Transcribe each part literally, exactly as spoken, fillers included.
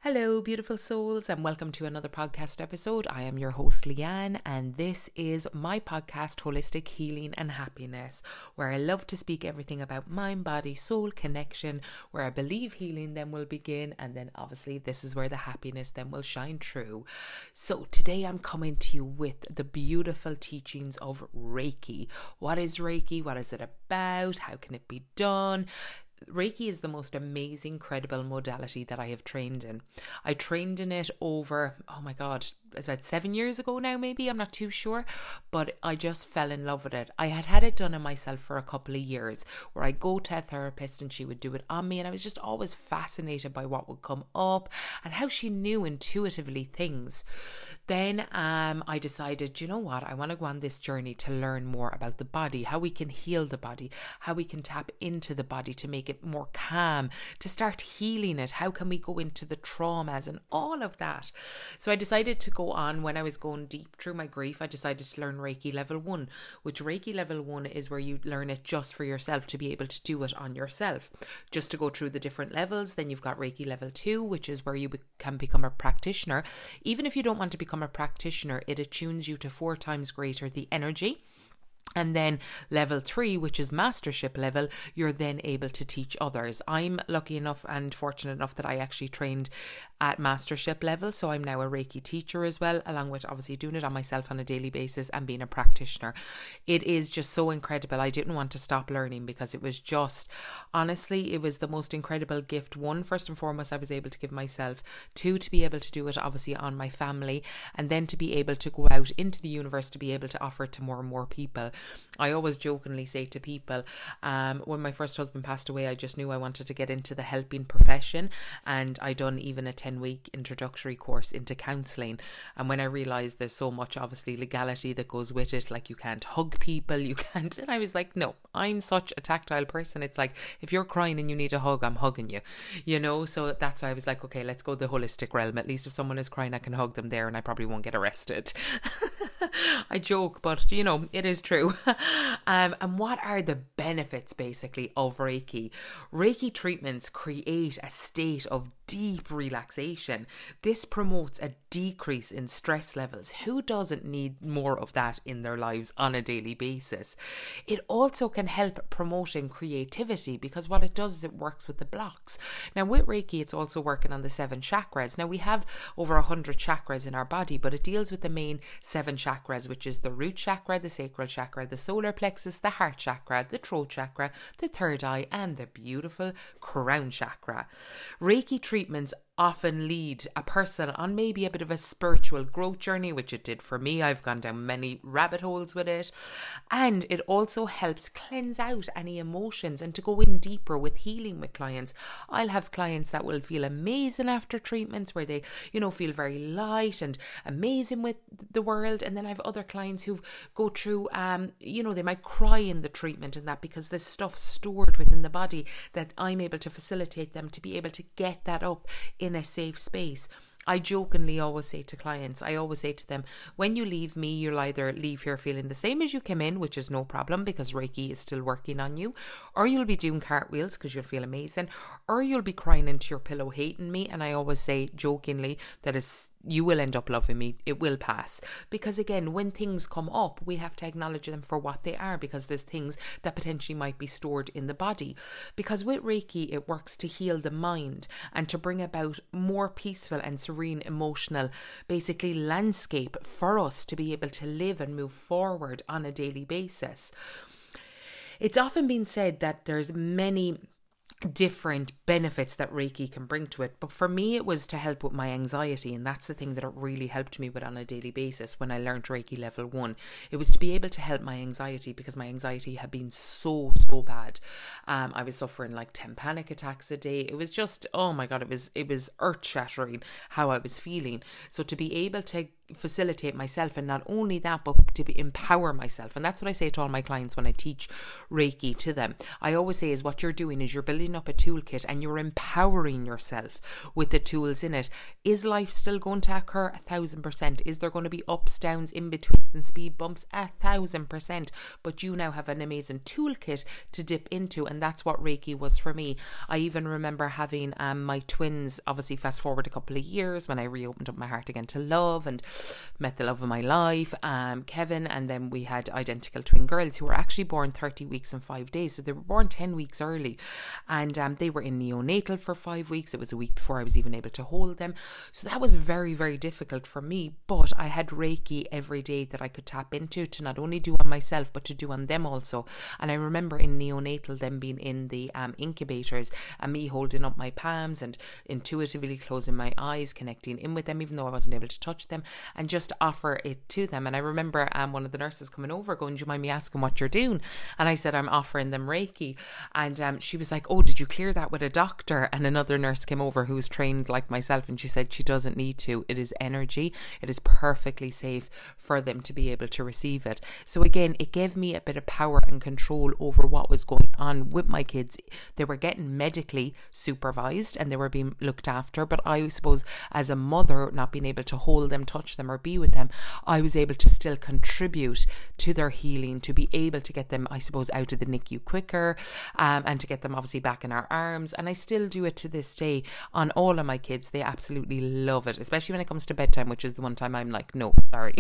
Hello, beautiful souls, and welcome to another podcast episode. I am your host, Leanne, and this is my podcast, Holistic Healing and Happiness, where I love to speak everything about mind, body, soul connection, where I believe healing then will begin, and then obviously this is where the happiness then will shine through. So today I'm coming to you with the beautiful teachings of Reiki. What is Reiki? What is it about? How can it be done? Reiki is the most amazing, credible modality that I have trained in. I trained in it over, oh my God, is that seven years ago now maybe? I'm not too sure, but I just fell in love with it. I had had it done on myself for a couple of years where I go to a therapist and she would do it on me, and I was just always fascinated by what would come up and how she knew intuitively things. Then um, I decided, you know what, I want to go on this journey to learn more about the body, how we can heal the body, how we can tap into the body to make it more calm, to start healing it. How can we go into the traumas and all of that? So I decided to go on, when I was going deep through my grief, I decided to learn Reiki level one, which Reiki level one is where you learn it just for yourself, to be able to do it on yourself, just to go through the different levels. Then you've got Reiki level two, which is where you be- can become a practitioner. Even if you don't want to become a practitioner, it attunes you to four times greater the energy. And then level three, which is mastership level, you're then able to teach others. I'm lucky enough and fortunate enough that I actually trained at mastership level. So I'm now a Reiki teacher as well, along with obviously doing it on myself on a daily basis and being a practitioner. It is just so incredible. I didn't want to stop learning because it was just, honestly, it was the most incredible gift. One, first and foremost, I was able to give myself. Two, to be able to do it obviously on my family. And then to be able to go out into the universe, to be able to offer it to more and more people. I always jokingly say to people, um, when my first husband passed away, I just knew I wanted to get into the helping profession, and I done even a ten week introductory course into counselling. And when I realised there's so much obviously legality that goes with it, like you can't hug people, you can't, and I was like, no, I'm such a tactile person. It's like, if you're crying and you need a hug, I'm hugging you, you know. So that's why I was like, okay, let's go the holistic realm. At least if someone is crying, I can hug them there and I probably won't get arrested. I joke, but you know, it is true. um, and what are the benefits basically of Reiki? Reiki treatments create a state of deep relaxation. This promotes a decrease in stress levels. Who doesn't need more of that in their lives on a daily basis? It also can help promoting creativity, because what it does is it works with the blocks. Now with Reiki, it's also working on the seven chakras. Now we have over a hundred chakras in our body, but it deals with the main seven chakras, which is the root chakra, the sacral chakra, the solar plexus, the heart chakra, the throat chakra, the third eye, and the beautiful crown chakra. Reiki treatments often lead a person on maybe a bit of a spiritual growth journey, which it did for me. I've gone down many rabbit holes with it. And it also helps cleanse out any emotions and to go in deeper with healing with clients. I'll have clients that will feel amazing after treatments, where they, you know, feel very light and amazing with the world. And then I have other clients who go through, um, you know, they might cry in the treatment and that, because there's stuff stored within the body that I'm able to facilitate them to be able to get that up in a safe space. I jokingly always say to clients, I always say to them, when you leave me, you'll either leave here feeling the same as you came in, which is no problem because Reiki is still working on you, or you'll be doing cartwheels because you'll feel amazing, or you'll be crying into your pillow hating me. And I always say jokingly that is, you will end up loving me. It will pass. Because again, when things come up, we have to acknowledge them for what they are, because there's things that potentially might be stored in the body. Because with Reiki, it works to heal the mind and to bring about more peaceful and serene emotional, basically, landscape for us to be able to live and move forward on a daily basis. It's often been said that there's many different benefits that Reiki can bring to it, but for me it was to help with my anxiety, and that's the thing that it really helped me with on a daily basis when I learned Reiki level one. It was to be able to help my anxiety, because my anxiety had been so so bad. um I was suffering like ten panic attacks a day. It was just, oh my god, it was it was earth shattering how I was feeling. So to be able to facilitate myself, and not only that, but to be, empower myself. And that's what I say to all my clients when I teach Reiki to them. I always say is what you're doing is you're building up a toolkit and you're empowering yourself with the tools in it. Is life still going to occur? A thousand percent. Is there going to be ups, downs, in between and speed bumps? A thousand percent. But you now have an amazing toolkit to dip into, and that's what Reiki was for me. I even remember having um, my twins, obviously fast forward a couple of years, when I reopened up my heart again to love and met the love of my life, um, Kevin, and then we had identical twin girls who were actually born thirty weeks and five days. So they were born ten weeks early, and um, they were in neonatal for five weeks. It was a week before I was even able to hold them. So that was very, very difficult for me. But I had Reiki every day that I could tap into to not only do on myself, but to do on them also. And I remember in neonatal, them being in the um, incubators and me holding up my palms and intuitively closing my eyes, connecting in with them, even though I wasn't able to touch them, and just offer it to them. And I remember um, one of the nurses coming over going, do you mind me asking what you're doing? And I said, I'm offering them Reiki. And um, she was like, oh, did you clear that with a doctor? And another nurse came over who was trained like myself, and she said she doesn't need to. It is energy. It is perfectly safe for them to be able to receive it. So again, it gave me a bit of power and control over what was going on with my kids. They were getting medically supervised and they were being looked after, but I suppose as a mother, not being able to hold them, touch them or be with them, I was able to still contribute to their healing, to be able to get them, I suppose, out of the N I C U quicker, um, and to get them obviously back in our arms. And I still do it to this day on all of my kids. They absolutely love it, especially when it comes to bedtime, which is the one time I'm like, no, sorry,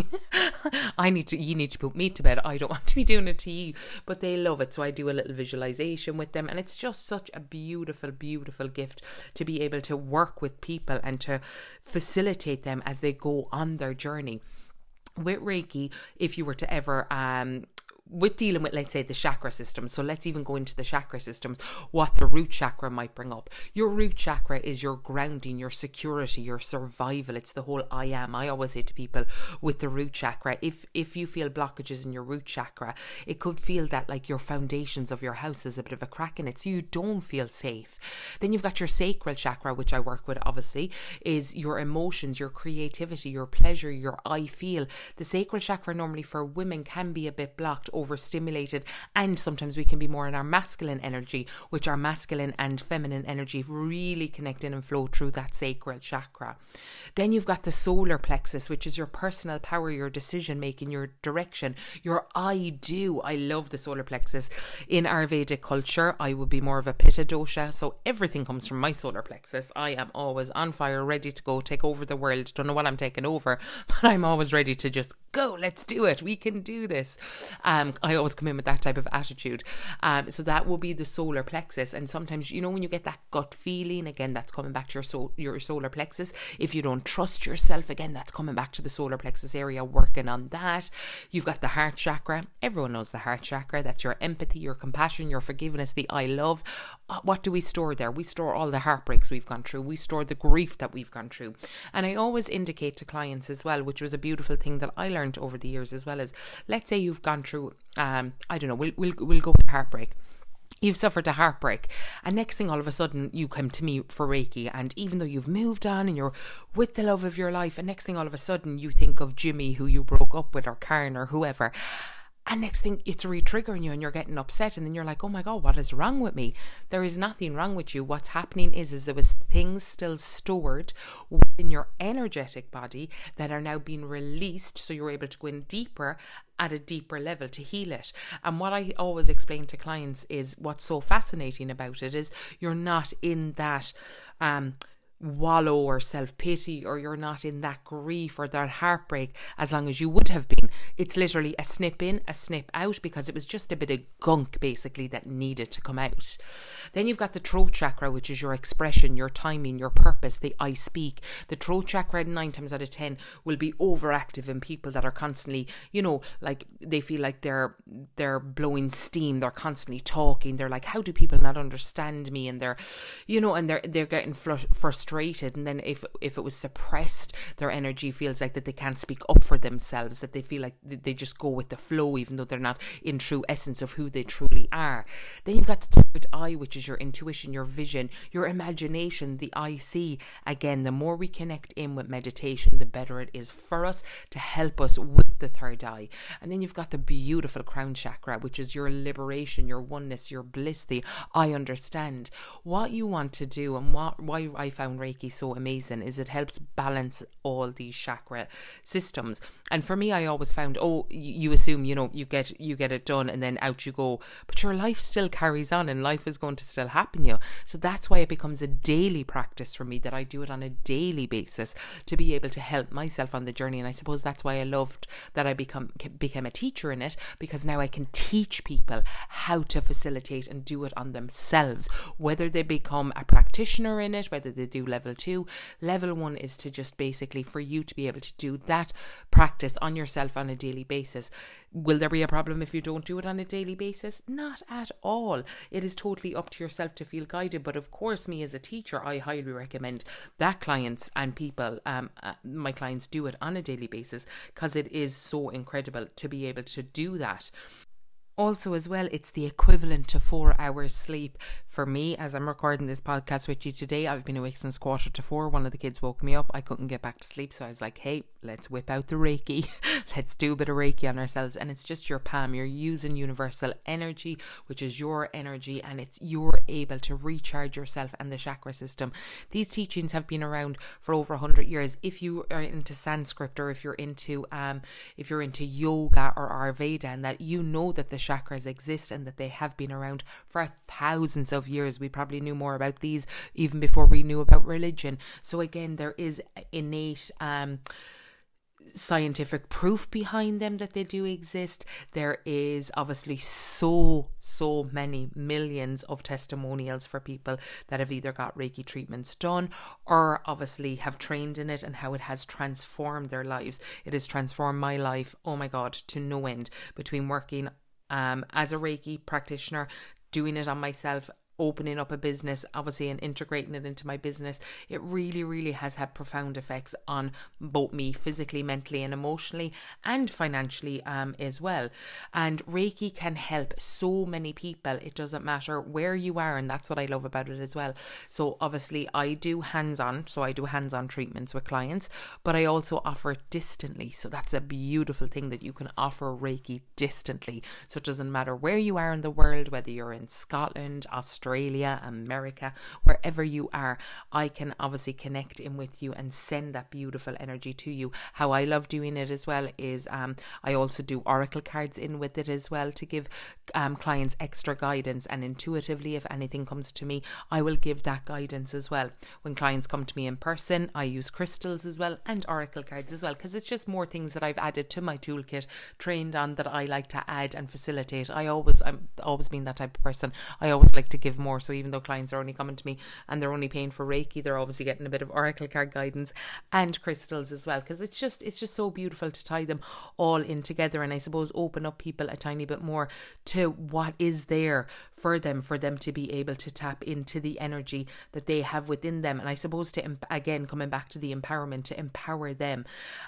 I need to, you need to put me to bed. I don't want to be doing it to you. But they love it. So I do a little visualization with them, and it's just such a beautiful, beautiful gift to be able to work with people and to facilitate them as they go on their journey. With Reiki, if you were to ever um with dealing with, let's say, the chakra system, so let's even go into the chakra systems, what the root chakra might bring up. Your root chakra is your grounding, your security, your survival. It's the whole I am. I always say to people with the root chakra, if if you feel blockages in your root chakra, it could feel that like your foundations of your house, there's a bit of a crack in it, so you don't feel safe. Then you've got your sacral chakra, which I work with, obviously, is your emotions, your creativity, your pleasure, your I feel. The sacral chakra normally for women can be a bit blocked, overstimulated, and sometimes we can be more in our masculine energy, which our masculine and feminine energy really connect in and flow through that sacral chakra. Then you've got the solar plexus, which is your personal power, your decision making, your direction, your I do. I love the solar plexus. In Ayurvedic culture, I would be more of a pitta dosha, so everything comes from my solar plexus. I am always on fire, ready to go take over the world. Don't know what I'm taking over, but I'm always ready to just go. Let's do it. We can do this. Um, I always come in with that type of attitude. Um, so that will be the solar plexus. And sometimes, you know, when you get that gut feeling, again, that's coming back to your soul, your solar plexus. If you don't trust yourself, again, that's coming back to the solar plexus area, working on that. You've got the heart chakra. Everyone knows the heart chakra. That's your empathy, your compassion, your forgiveness, the I love. What do we store there? We store all the heartbreaks we've gone through. We store the grief that we've gone through. And I always indicate to clients as well, which was a beautiful thing that I learned over the years as well, as let's say you've gone through, um, I don't know, we'll, we'll, we'll go with heartbreak. You've suffered a heartbreak, and next thing all of a sudden you come to me for Reiki, and even though you've moved on and you're with the love of your life, and next thing all of a sudden you think of Jimmy who you broke up with, or Karen or whoever, and next thing it's re-triggering you and you're getting upset, and then you're like, oh my God, what is wrong with me? There is nothing wrong with you. What's happening is, is there was things still stored within your energetic body that are now being released, so you're able to go in deeper at a deeper level to heal it. And what I always explain to clients is what's so fascinating about it is you're not in that um wallow or self-pity, or you're not in that grief or that heartbreak as long as you would have been. It's literally a snip in, a snip out, because it was just a bit of gunk basically that needed to come out. Then you've got the throat chakra, which is your expression, your timing, your purpose, the I speak. The throat chakra nine times out of ten will be overactive in people that are constantly, you know, like they feel like they're they're blowing steam, they're constantly talking, they're like, how do people not understand me? And they're, you know, and they're they're getting flush, frustrated frustrated, and then if if it was suppressed, their energy feels like that they can't speak up for themselves, that they feel like they just go with the flow even though they're not in true essence of who they truly are. Then you've got the third eye, which is your intuition, your vision, your imagination, the I see. Again, the more we connect in with meditation, the better it is for us to help us with the third eye. And then you've got the beautiful crown chakra, which is your liberation, your oneness, your bliss, the I understand. What you want to do, and what why I found Reiki so amazing, is it helps balance all these chakra systems. And for me, I always found, oh, you assume, you know, you get you get it done and then out you go, but your life still carries on and life is going to still happen you. So that's why it becomes a daily practice for me, that I do it on a daily basis to be able to help myself on the journey. And I suppose that's why I loved that I become became a teacher in it, because now I can teach people how to facilitate and do it on themselves, whether they become a practitioner in it, whether they do level two. Level one is to just basically for you to be able to do that practice on yourself on a daily basis. Will there be a problem if you don't do it on a daily basis? Not at all. It is totally up to yourself to feel guided. But of course, me as a teacher, I highly recommend that clients and people, um, uh, my clients, do it on a daily basis, because it is so incredible to be able to do that. Also, as well, it's the equivalent to four hours sleep. For me, as I'm recording this podcast with you today, I've been awake since quarter to four. One of the kids woke me up. I couldn't get back to sleep. So I was like, hey, let's whip out the Reiki. Let's do a bit of Reiki on ourselves. And it's just your palm. You're using universal energy, which is your energy. And it's you're able to recharge yourself and the chakra system. These teachings have been around for over one hundred years. If you are into Sanskrit, or if you're into um, if you're into yoga or Ayurveda, and that you know that the chakras exist and that they have been around for thousands of years. We probably knew more about these even before we knew about religion. So again, there is innate um scientific proof behind them that they do exist. There is obviously so so many millions of testimonials for people that have either got Reiki treatments done or obviously have trained in it, and how it has transformed their lives. It has transformed my life, oh my god, to no end, between working Um, as a Reiki practitioner, doing it on myself, opening up a business, obviously, and integrating it into my business. It really, really has had profound effects on both me physically, mentally, and emotionally, and financially um, as well. And Reiki can help so many people. It doesn't matter where you are, and that's what I love about it as well. So obviously, I do hands-on, so I do hands-on treatments with clients, but I also offer it distantly. So that's a beautiful thing, that you can offer Reiki distantly. So it doesn't matter where you are in the world, whether you're in Scotland, Australia, Australia, America, wherever you are, I can obviously connect in with you and send that beautiful energy to you. How I love doing it as well is um, I also do oracle cards in with it as well, to give um, clients extra guidance, and intuitively, if anything comes to me, I will give that guidance as well. When clients come to me in person, I use crystals as well, and oracle cards as well, because it's just more things that I've added to my toolkit, trained on, that I like to add and facilitate. I always, I'm always been that type of person. I always like to give more. So even though clients are only coming to me and they're only paying for Reiki, they're obviously getting a bit of oracle card guidance and crystals as well, because it's just it's just so beautiful to tie them all in together, and I suppose open up people a tiny bit more to what is there for them for them to be able to tap into the energy that they have within them. And I suppose to again coming back to the empowerment, to empower them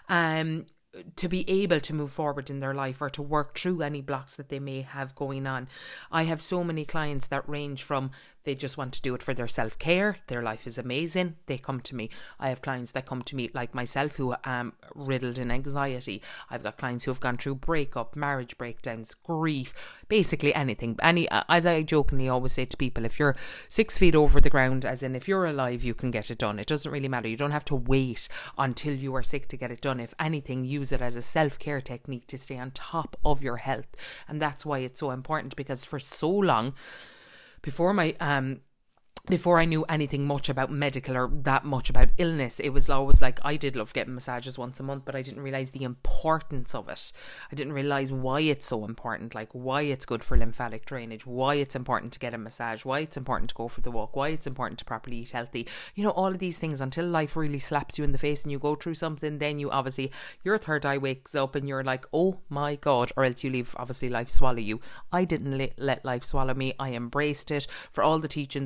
um to be able to move forward in their life, or to work through any blocks that they may have going on. I have so many clients that range from they just want to do it for their self-care, their life is amazing, they come to me. I have clients that come to me like myself who are um, riddled in anxiety. I've got clients who have gone through breakup, marriage breakdowns, grief, basically anything. Any, as I jokingly always say to people, if you're six feet over the ground, as in if you're alive, you can get it done. It doesn't really matter. You don't have to wait until you are sick to get it done. If anything, use it as a self-care technique to stay on top of your health. And that's why it's so important, because for so long, before my um before I knew anything much about medical or that much about illness, it was always like, I did love getting massages once a month, but I didn't realise the importance of it. I didn't realise why it's so important, like why it's good for lymphatic drainage, why it's important to get a massage, why it's important to go for the walk, why it's important to properly eat healthy. You know, all of these things, until life really slaps you in the face and you go through something, then you obviously, your third eye wakes up and you're like, oh my God, or else you leave, obviously life swallow you. I didn't let, let life swallow me. I embraced it for all the teachings I was being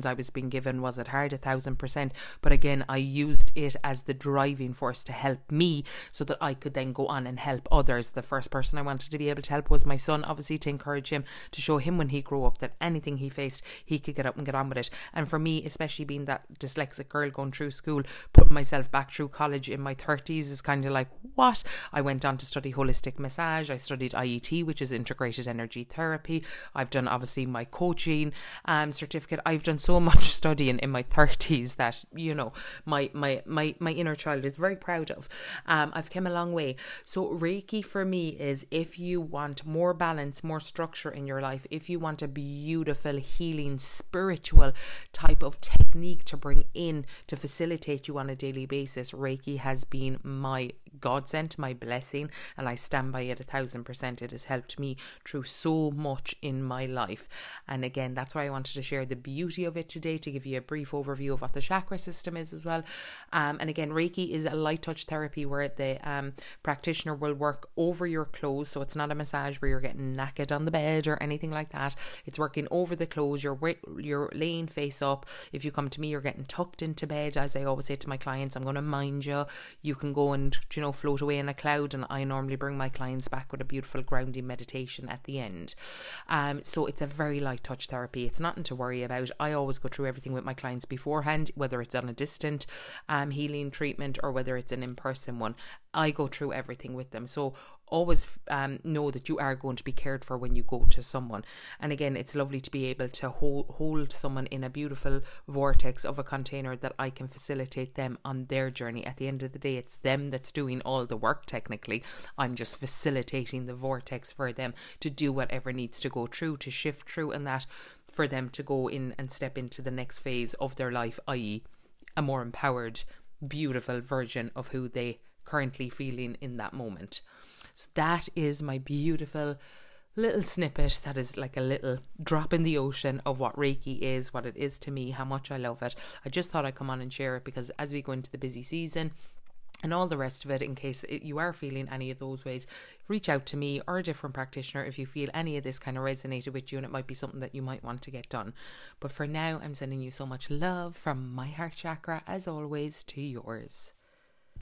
given. Was it hard? A thousand percent. But again, I used it as the driving force to help me so that I could then go on and help others. The first person I wanted to be able to help was my son, obviously, to encourage him, to show him when he grew up that anything he faced, he could get up and get on with it. And for me, especially being that dyslexic girl going through school, putting myself back through college in my thirties is kind of like, what? I went on to study holistic massage. I studied I E T, which is integrated energy therapy. I've done obviously my coaching um, certificate. I've done so much studying in my thirties that, you know, my my my, my inner child is very proud of. Um, I've come a long way. So Reiki for me is, if you want more balance, more structure in your life, if you want a beautiful, healing, spiritual type of technique to bring in to facilitate you on a daily basis, Reiki has been my godsend, my blessing, and I stand by it a thousand percent. It has helped me through so much in my life. And again, that's why I wanted to share the beauty of it today, to give you a brief overview of what the chakra system is as well. Um, and again, Reiki is a light touch therapy where the um, practitioner will work over your clothes. So it's not a massage where you're getting knackered on the bed or anything like that. It's working over the clothes. You're you're laying face up. If you come to me, you're getting tucked into bed. As I always say to my clients, I'm going to mind you. You can go and, you know, float away in a cloud, and I normally bring my clients back with a beautiful grounding meditation at the end. Um, so it's a very light touch therapy. It's nothing to worry about. I always go through everything with my clients beforehand, whether it's on a distant um, healing treatment or whether it's an in-person one. I go through everything with them. So always um, know that you are going to be cared for when you go to someone. And again, it's lovely to be able to hold, hold someone in a beautiful vortex of a container that I can facilitate them on their journey. At the end of the day, it's them that's doing all the work technically. I'm just facilitating the vortex for them to do whatever needs to go through, to shift through, and that for them to go in and step into the next phase of their life, that is a more empowered, beautiful version of who they currently feeling in that moment. So that is my beautiful little snippet. That is like a little drop in the ocean of what Reiki is, what it is to me, how much I love it. I just thought I'd come on and share it because as we go into the busy season and all the rest of it, in case it, you are feeling any of those ways, reach out to me or a different practitioner if you feel any of this kind of resonated with you and it might be something that you might want to get done. But for now, I'm sending you so much love from my heart chakra, as always, to yours.